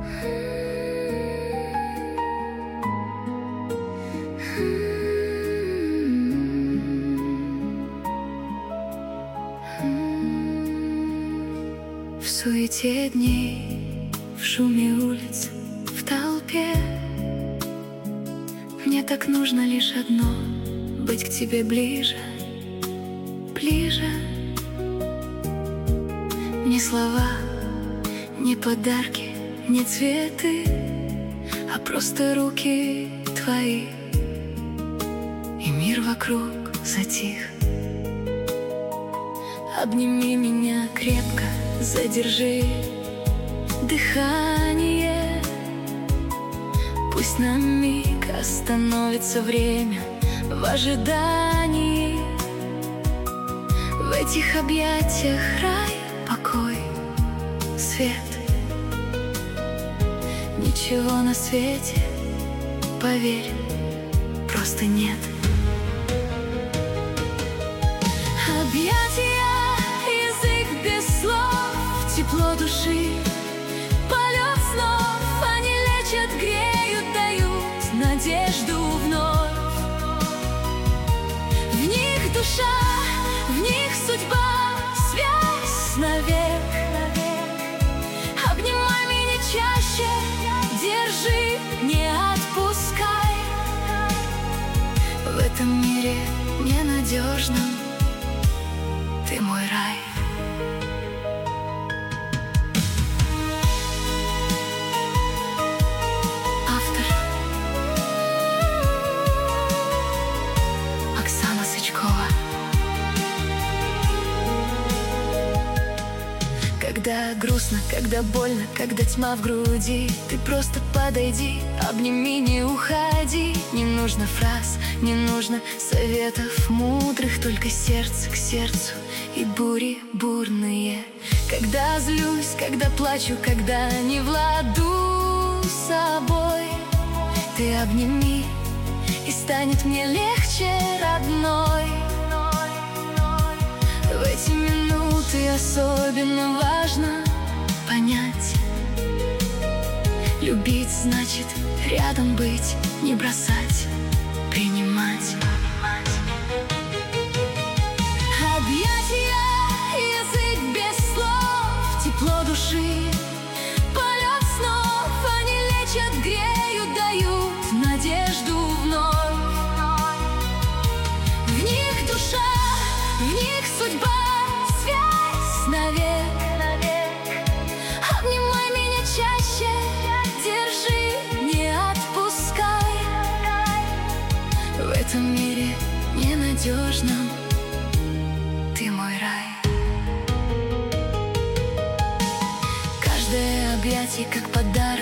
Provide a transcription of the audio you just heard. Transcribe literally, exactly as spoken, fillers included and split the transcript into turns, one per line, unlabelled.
В суете дней, в шуме улиц, в толпе мне так нужно лишь одно — быть к тебе ближе, ближе. Не слова, не подарки, не цветы, а просто руки твои, и мир вокруг затих. Обними меня крепко, задержи дыхание. Пусть на миг остановится время в ожидании. В этих объятиях рай, покой, свет. Ничего на свете, поверь, просто нет. Объятия, язык без слов, тепло души, полет снов. Они лечат, греют, дают надежду вновь. В них душа, в них судьба, связь навек. Обнимай меня чаще, держи, не отпускай. В этом мире ненадежном ты мой рай. Автор Оксана Сычкова. Когда грустно, когда больно, когда тьма в груди, ты просто подойди, обними, не уходи. Не нужно фраз, не нужно советов мудрых, только сердце к сердцу и бури бурные. Когда злюсь, когда плачу, когда не владу собой, ты обними, и станет мне легче, родной. В эти минуты особенно важно понять: любить значит рядом быть, не бросать, принимать. Объятия, язык без слов, тепло души, полет снов. Они лечат, греют, дают надежду вновь. В них душа, в них судьба, связь навек. Обнимай меня чаще, держи, не отпускай. В этом мире ненадежном ты мой рай. Каждое объятие как подарок